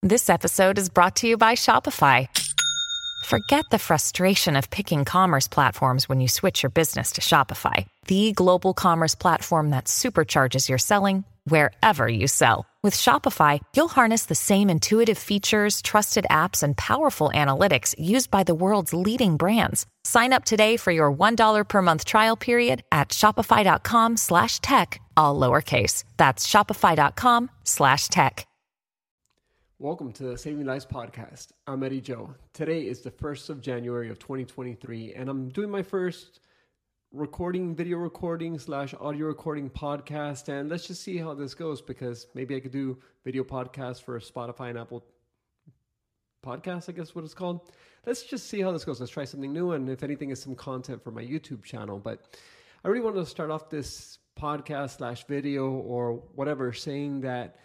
This episode is brought to you by Shopify. Forget the frustration of picking commerce platforms when you switch your business to Shopify, the global commerce platform that supercharges your selling wherever you sell. With Shopify, you'll harness the same intuitive features, trusted apps, and powerful analytics used by the world's leading brands. Sign up today for your $1 per month trial period at shopify.com/tech, all lowercase. That's shopify.com/tech. Welcome to the Saving Lives podcast. I'm Eddie Joe. Today is the 1st of January of 2023, and I'm doing my first video recording / audio recording podcast, and let's just see how this goes, because maybe I could do video podcasts for Spotify and Apple Podcasts, I guess what it's called. Let's just see how this goes. Let's try something new, and if anything is some content for my YouTube channel. But I really wanted to start off this podcast / video or whatever saying that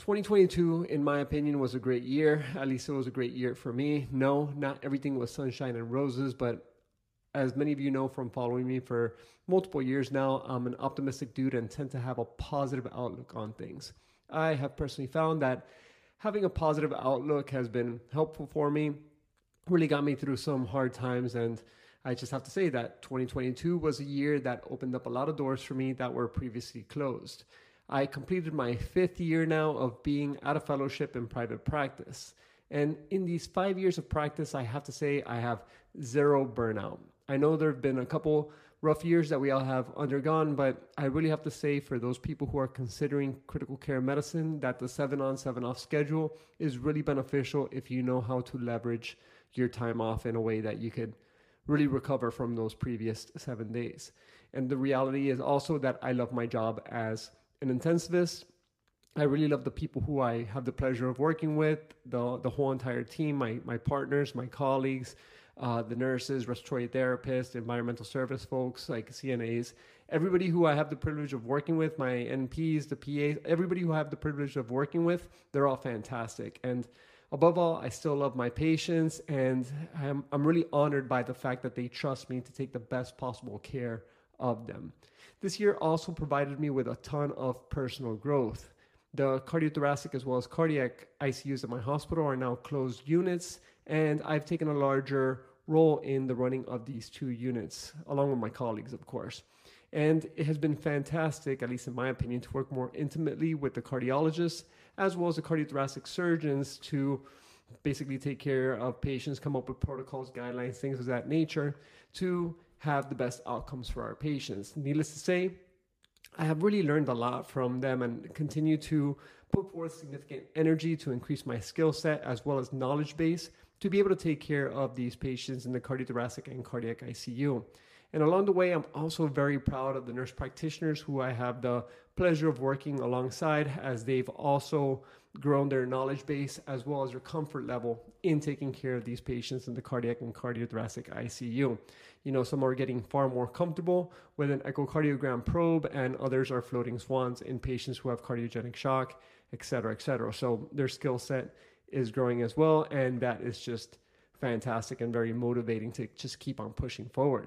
2022, in my opinion, was a great year. At least it was a great year for me. No, not everything was sunshine and roses, but as many of you know from following me for multiple years now, I'm an optimistic dude and tend to have a positive outlook on things. I have personally found that having a positive outlook has been helpful for me, really got me through some hard times, and I just have to say that 2022 was a year that opened up a lot of doors for me that were previously closed. I completed my 5th year now of being at a fellowship in private practice. And in these 5 years of practice, I have to say I have zero burnout. I know there have been a couple rough years that we all have undergone, but I really have to say for those people who are considering critical care medicine that the 7-on, 7-off schedule is really beneficial if you know how to leverage your time off in a way that you could really recover from those previous 7 days. And the reality is also that I love my job as an intensivist. I really love the people who I have the pleasure of working with, the whole entire team, my partners, my colleagues, the nurses, respiratory therapists, environmental service folks like CNAs, everybody who I have the privilege of working with, my NPs, the PAs, everybody who I have the privilege of working with, they're all fantastic. And above all, I still love my patients, and I'm really honored by the fact that they trust me to take the best possible care of them. This year also provided me with a ton of personal growth. The cardiothoracic as well as cardiac ICUs at my hospital are now closed units, and I've taken a larger role in the running of these 2 units, along with my colleagues, of course. And it has been fantastic, at least in my opinion, to work more intimately with the cardiologists as well as the cardiothoracic surgeons to basically take care of patients, come up with protocols, guidelines, things of that nature to have the best outcomes for our patients. Needless to say, I have really learned a lot from them and continue to put forth significant energy to increase my skill set as well as knowledge base to be able to take care of these patients in the cardiothoracic and cardiac ICU. And along the way, I'm also very proud of the nurse practitioners who I have the pleasure of working alongside, as they've also grown their knowledge base as well as their comfort level in taking care of these patients in the cardiac and cardiothoracic ICU. You know, some are getting far more comfortable with an echocardiogram probe, and others are floating swans in patients who have cardiogenic shock, et cetera, et cetera. So their skill set is growing as well, and that is just fantastic and very motivating to just keep on pushing forward.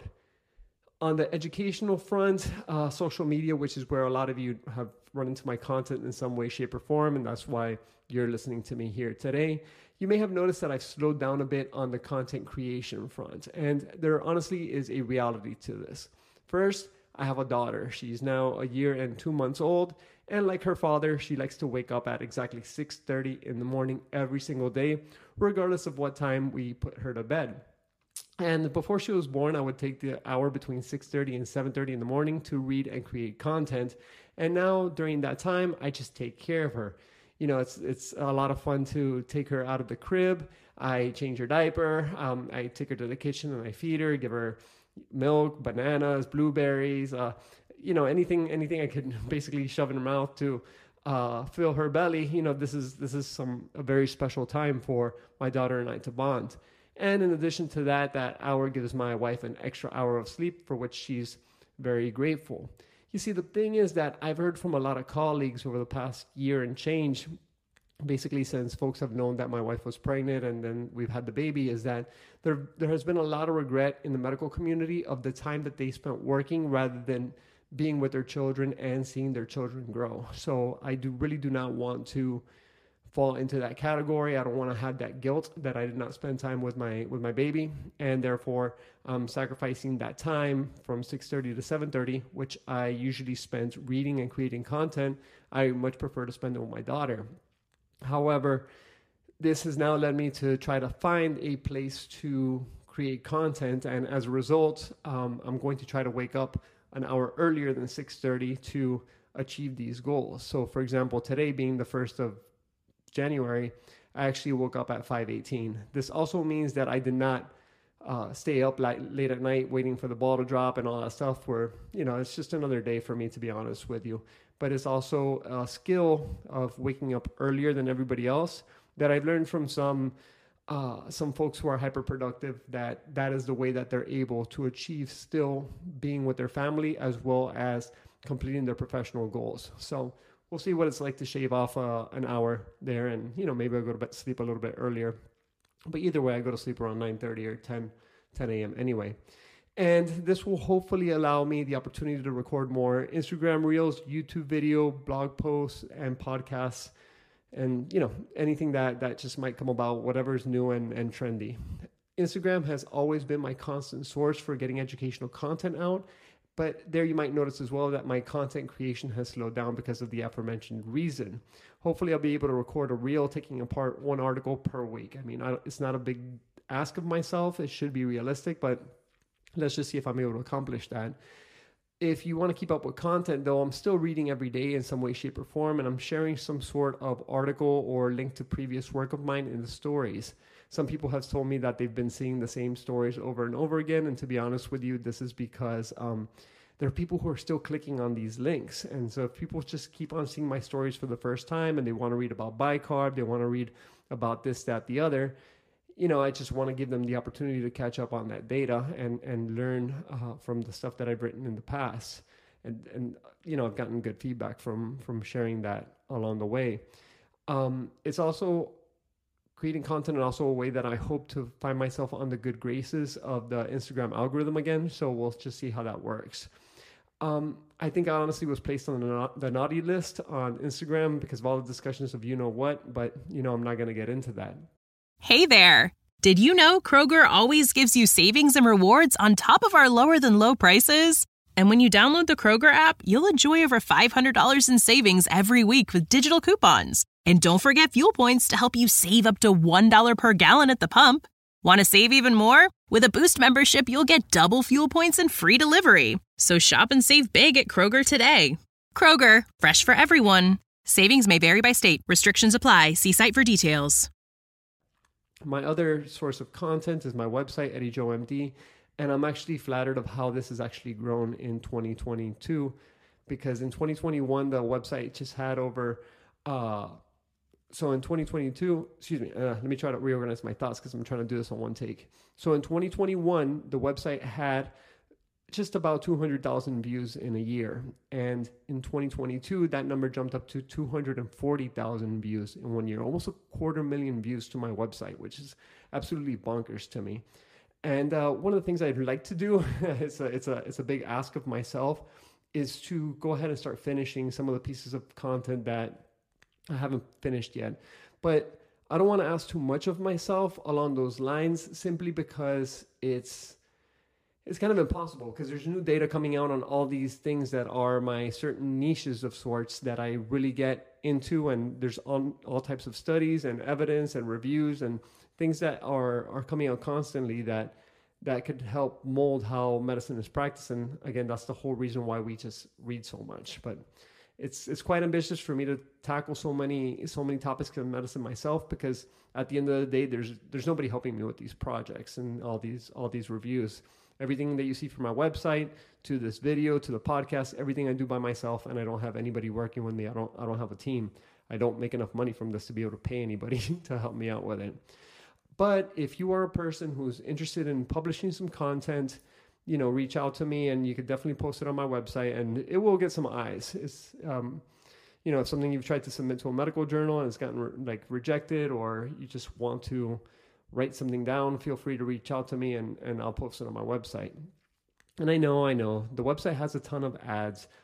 On the educational front, social media, which is where a lot of you have run into my content in some way, shape, or form, and that's why you're listening to me here today. You may have noticed that I've slowed down a bit on the content creation front, and there honestly is a reality to this. First, I have a daughter. She's now 1 year and 2 months old, and like her father, she likes to wake up at exactly 6:30 in the morning every single day, regardless of what time we put her to bed. And before she was born, I would take the hour between 6:30 and 7:30 in the morning to read and create content. And now during that time, I just take care of her. You know, it's a lot of fun to take her out of the crib. I change her diaper. I take her to the kitchen and I feed her, give her milk, bananas, blueberries, anything I could basically shove in her mouth to fill her belly. You know, this is a very special time for my daughter and I to bond. And in addition to that, that hour gives my wife an extra hour of sleep, for which she's very grateful. You see, the thing is that I've heard from a lot of colleagues over the past year and change, basically since folks have known that my wife was pregnant and then we've had the baby, is that there has been a lot of regret in the medical community of the time that they spent working rather than being with their children and seeing their children grow. So I really do not want to fall into that category. I don't want to have that guilt that I did not spend time with my baby, and therefore I'm sacrificing that time from 6:30 to 7:30, which I usually spend reading and creating content. I much prefer to spend it with my daughter. However, this has now led me to try to find a place to create content, and as a result, I'm going to try to wake up an hour earlier than 6:30 to achieve these goals. So, for example, today being the 1st of January, I actually woke up at 5:18. This also means that I did not stay up late at night waiting for the ball to drop and all that stuff, where, it's just another day for me, to be honest with you. But it's also a skill of waking up earlier than everybody else that I've learned from some folks who are hyper-productive, that is the way that they're able to achieve still being with their family as well as completing their professional goals. So we'll see what it's like to shave off an hour there, and maybe I'll go to bed, sleep a little bit earlier. But either way, I go to sleep around 9:30 or 10 a.m. anyway. And this will hopefully allow me the opportunity to record more Instagram Reels, YouTube video, blog posts, and podcasts, and anything that just might come about, whatever's new and trendy. Instagram has always been my constant source for getting educational content out. But there you might notice as well that my content creation has slowed down because of the aforementioned reason. Hopefully I'll be able to record a reel taking apart one article per week. I mean, it's not a big ask of myself. It should be realistic, but let's just see if I'm able to accomplish that. If you want to keep up with content, though, I'm still reading every day in some way, shape, or form, and I'm sharing some sort of article or link to previous work of mine in the stories. Some people have told me that they've been seeing the same stories over and over again, and to be honest with you, this is because there are people who are still clicking on these links. And so if people just keep on seeing my stories for the first time and they want to read about bicarb, they want to read about this, that, the other, I just want to give them the opportunity to catch up on that data and learn from the stuff that I've written in the past. And I've gotten good feedback from sharing that along the way. It's also creating content, and also a way that I hope to find myself on the good graces of the Instagram algorithm again. So we'll just see how that works. I think I honestly was placed on the naughty list on Instagram because of all the discussions of what, but I'm not going to get into that. Hey there! Did you know Kroger always gives you savings and rewards on top of our lower than low prices? And when you download the Kroger app, you'll enjoy over $500 in savings every week with digital coupons. And don't forget fuel points to help you save up to $1 per gallon at the pump. Want to save even more? With a Boost membership, you'll get double fuel points and free delivery. So shop and save big at Kroger today. Kroger, fresh for everyone. Savings may vary by state. Restrictions apply. See site for details. My other source of content is my website, Eddie Joe MD, and I'm actually flattered of how this has actually grown in 2022, because in 2021, the website just had over, so in 2022, let me try to reorganize my thoughts because I'm trying to do this on one take. So in 2021, the website had just about 200,000 views in a year. And in 2022, that number jumped up to 240,000 views in 1 year, almost 250,000 views to my website, which is absolutely bonkers to me. And one of the things I'd like to do, it's a big ask of myself, is to go ahead and start finishing some of the pieces of content that I haven't finished yet. But I don't want to ask too much of myself along those lines, simply because it's kind of impossible, because there's new data coming out on all these things that are my certain niches of sorts that I really get into, and there's all types of studies and evidence and reviews and things that are coming out constantly that could help mold how medicine is practiced. And again, that's the whole reason why we just read so much. But it's quite ambitious for me to tackle so many topics in medicine myself, because at the end of the day, there's nobody helping me with these projects and all these reviews. Everything that you see from my website to this video to the podcast, everything I do by myself, and I don't have anybody working with me. I don't have a team. I don't make enough money from this to be able to pay anybody to help me out with it. But if you are a person who's interested in publishing some content, reach out to me, and you could definitely post it on my website, and it will get some eyes. It's if something you've tried to submit to a medical journal and it's gotten rejected, or you just want to write something down, feel free to reach out to me, and I'll post it on my website. And I know the website has a ton of ads,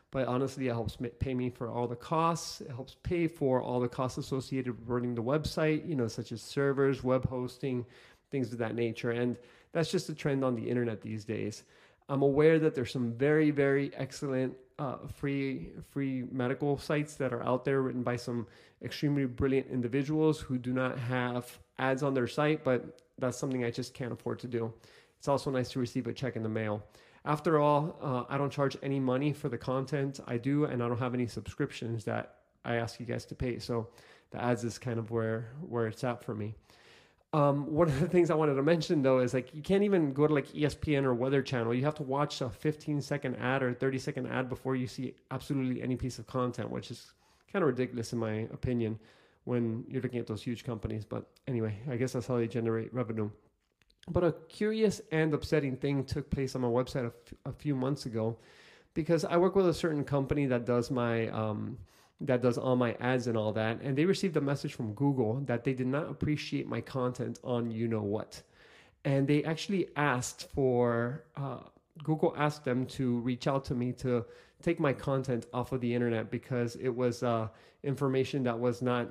But honestly, it helps pay me for all the costs. It helps pay for all the costs associated with running the website, such as servers, web hosting, things of that nature. And that's just a trend on the internet these days. I'm aware that there's some very, very excellent free medical sites that are out there written by some extremely brilliant individuals who do not have ads on their site, but that's something I just can't afford to do. It's also nice to receive a check in the mail. After all, I don't charge any money for the content I do, and I don't have any subscriptions that I ask you guys to pay. So the ads is kind of where it's at for me. One of the things I wanted to mention though is you can't even go to ESPN or Weather Channel. You have to watch a 15-second ad or 30-second ad before you see absolutely any piece of content, which is kind of ridiculous in my opinion when you're looking at those huge companies. But anyway, I guess that's how they generate revenue. But a curious and upsetting thing took place on my website a few months ago, because I work with a certain company that does all my ads and all that, and they received a message from Google that they did not appreciate my content on what, and they actually asked for Google asked them to reach out to me to take my content off of the internet because it was information that was not,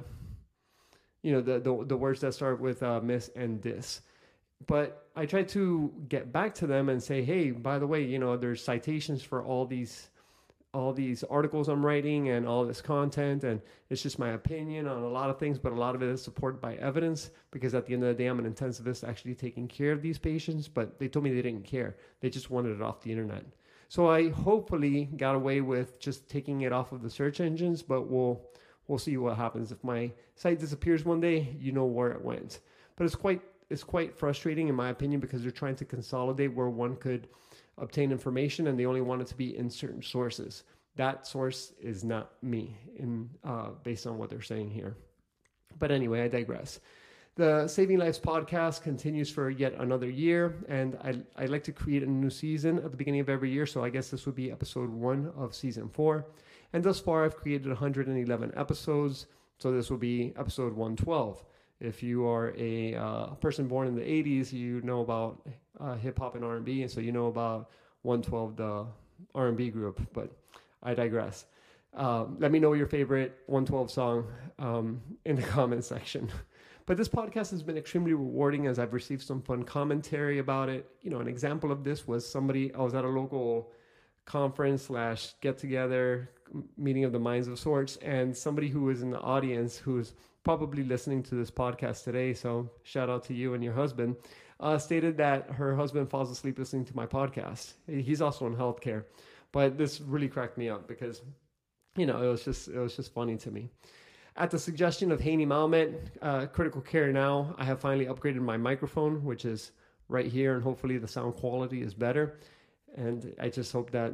the words that start with miss and dis. But I tried to get back to them and say, hey, by the way, there's citations for all these articles I'm writing and all this content, and it's just my opinion on a lot of things, but a lot of it is supported by evidence, because at the end of the day, I'm an intensivist actually taking care of these patients, but they told me they didn't care. They just wanted it off the internet. So I hopefully got away with just taking it off of the search engines, but we'll see what happens. If my site disappears one day, you know where it went. But it's quite frustrating in my opinion, because they're trying to consolidate where one could obtain information, and they only want it to be in certain sources. That source is not me, based on what they're saying here. But anyway, I digress. The Saving Lives podcast continues for yet another year, and I like to create a new season at the beginning of every year, so I guess this would be episode 1 of season 4. And thus far, I've created 111 episodes, so this will be episode 112. If you are a person born in the 80s, you know about hip-hop and R&B, and so you know about 112, the R&B group, but I digress. Let me know your favorite 112 song in the comment section. But this podcast has been extremely rewarding as I've received some fun commentary about it. An example of this was I was at a local conference / get-together, meeting of the minds of sorts, and somebody who was in the audience who's probably listening to this podcast today, so shout out to you and your husband, stated that her husband falls asleep listening to my podcast. He's also in healthcare, but this really cracked me up because, it was just funny to me. At the suggestion of Haney Malmet, Critical Care Now, I have finally upgraded my microphone, which is right here, and hopefully the sound quality is better. And I just hope that,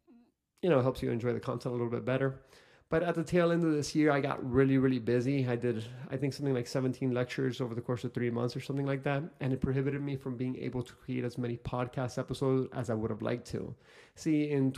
it helps you enjoy the content a little bit better. But at the tail end of this year, I got really, really busy. I did, I think, something like 17 lectures over the course of 3 months or something like that. And it prohibited me from being able to create as many podcast episodes as I would have liked to. See, in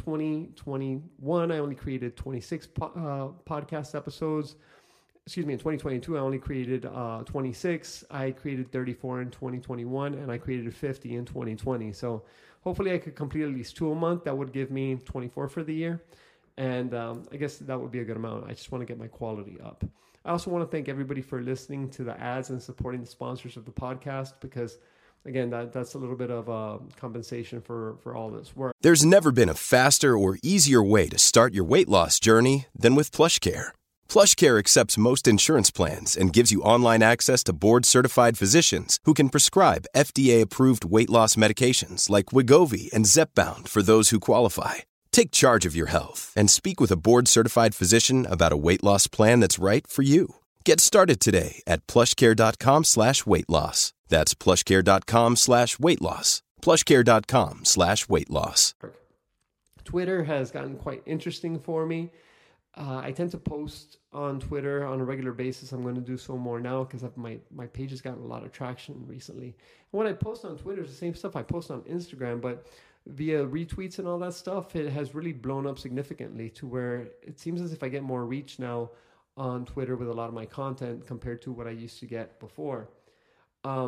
2021, I only created 26 podcast episodes. In 2022, I only created 26. I created 34 in 2021, and I created 50 in 2020. So hopefully I could complete at least 2 a month. That would give me 24 for the year. And I guess that would be a good amount. I just want to get my quality up. I also want to thank everybody for listening to the ads and supporting the sponsors of the podcast, because, again, that's a little bit of compensation for all this work. There's never been a faster or easier way to start your weight loss journey than with PlushCare. PlushCare accepts most insurance plans and gives you online access to board-certified physicians who can prescribe FDA-approved weight loss medications like Wegovy and Zepbound for those who qualify. Take charge of your health and speak with a board-certified physician about a weight loss plan that's right for you. Get started today at plushcare.com/weight loss. That's plushcare.com/weight loss. plushcare.com/weight loss. Twitter has gotten quite interesting for me. I tend to post on Twitter on a regular basis. I'm going to do so more now because my page has gotten a lot of traction recently. And when I post on Twitter, it's the same stuff I post on Instagram, but via retweets and all that stuff, it has really blown up significantly to where it seems as if I get more reach now on Twitter with a lot of my content compared to what I used to get before.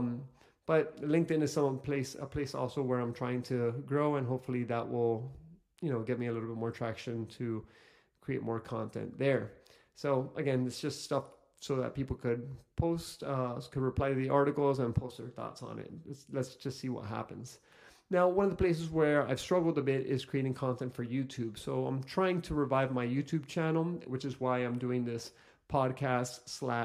But LinkedIn is a place also where I'm trying to grow, and hopefully that will get me a little bit more traction to create more content there. So again, it's just stuff so that people could could reply to the articles and post their thoughts on it. Let's just see what happens. Now, one of the places where I've struggled a bit is creating content for YouTube. So I'm trying to revive my YouTube channel, which is why I'm doing this podcast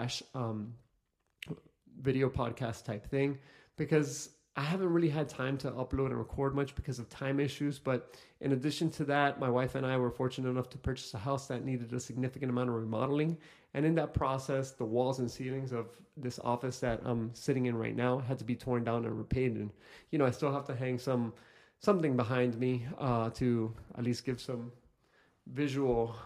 / video podcast type thing, because I haven't really had time to upload and record much because of time issues. But in addition to that, my wife and I were fortunate enough to purchase a house that needed a significant amount of remodeling. And in that process, the walls and ceilings of this office that I'm sitting in right now had to be torn down and repainted. And, I still have to hang something behind me to at least give some visual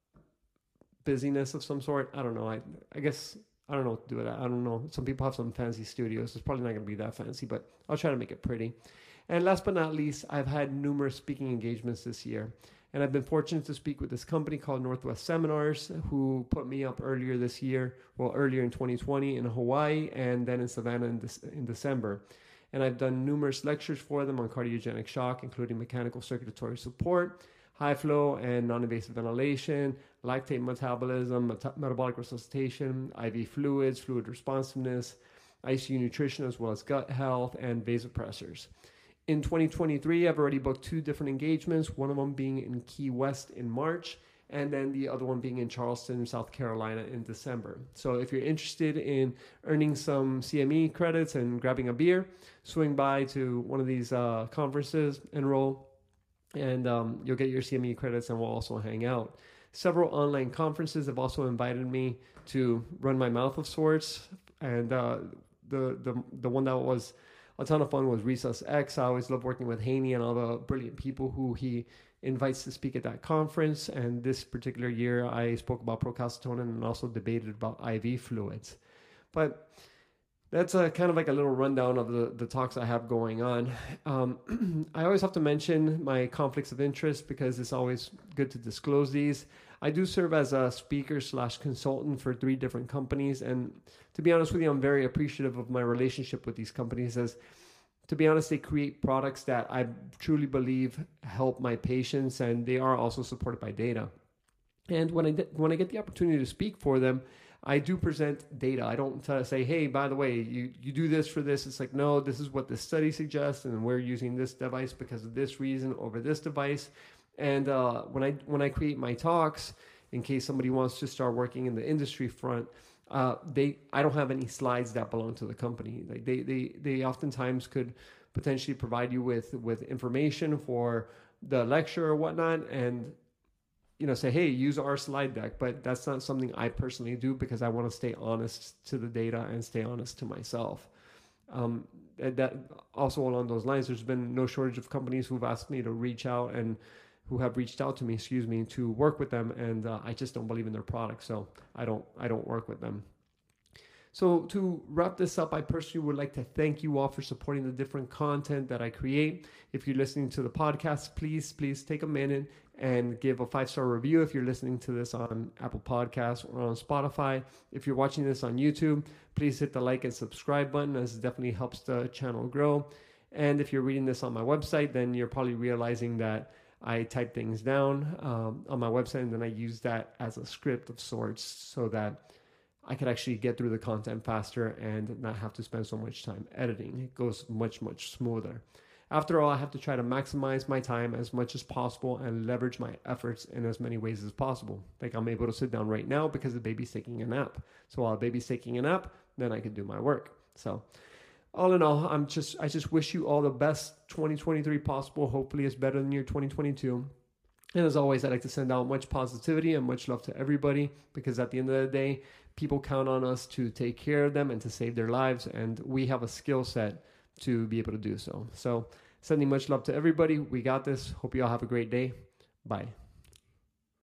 busyness of some sort. I don't know. I guess I don't know what to do with that. I don't know. Some people have some fancy studios. It's probably not going to be that fancy, but I'll try to make it pretty. And last but not least, I've had numerous speaking engagements this year. And I've been fortunate to speak with this company called Northwest Seminars, who put me up earlier in 2020 in Hawaii, and then in Savannah in December. And I've done numerous lectures for them on cardiogenic shock, including mechanical circulatory support, high flow and non-invasive ventilation, lactate metabolism, metabolic resuscitation, IV fluids, fluid responsiveness, ICU nutrition, as well as gut health and vasopressors. In 2023, I've already booked 2 different engagements, one of them being in Key West in March, and then the other one being in Charleston, South Carolina in December. So if you're interested in earning some CME credits and grabbing a beer, swing by to one of these conferences, enroll, and you'll get your CME credits, and we'll also hang out. Several online conferences have also invited me to run my mouth of sorts, and the one that was a ton of fun was Resus X. I always love working with Haney and all the brilliant people who he invites to speak at that conference. And this particular year, I spoke about procalcitonin and also debated about IV fluids. But that's kind of like a little rundown of the talks I have going on. I always have to mention my conflicts of interest because it's always good to disclose these. I do serve as a speaker / consultant for 3 different companies. And to be honest with you, I'm very appreciative of my relationship with these companies, as to be honest, they create products that I truly believe help my patients, and they are also supported by data. And when I get the opportunity to speak for them, I do present data. I don't say, hey, by the way, you do this for this. It's like, no, this is what the study suggests, and we're using this device because of this reason over this device. And when I create my talks, in case somebody wants to start working in the industry front, I don't have any slides that belong to the company. Like they oftentimes could potentially provide you with information for the lecture or whatnot, and say, hey, use our slide deck. But that's not something I personally do because I want to stay honest to the data and stay honest to myself. And that also along those lines, there's been no shortage of companies who've asked me to reach out and who have reached out to me, to work with them, and I just don't believe in their product, so I don't work with them. So to wrap this up, I personally would like to thank you all for supporting the different content that I create. If you're listening to the podcast, please take a minute and give a 5-star review if you're listening to this on Apple Podcasts or on Spotify. If you're watching this on YouTube, please hit the like and subscribe button, as it definitely helps the channel grow. And if you're reading this on my website, then you're probably realizing that I type things down on my website, and then I use that as a script of sorts so that I could actually get through the content faster and not have to spend so much time editing. It goes much, much smoother. After all, I have to try to maximize my time as much as possible and leverage my efforts in as many ways as possible. Like I'm able to sit down right now because the baby's taking a nap. So while the baby's taking a nap, then I can do my work. So all in all, I just wish you all the best 2023 possible. Hopefully it's better than your 2022. And as always, I'd like to send out much positivity and much love to everybody, because at the end of the day, people count on us to take care of them and to save their lives. And we have a skill set to be able to do so. So sending much love to everybody. We got this. Hope you all have a great day. Bye.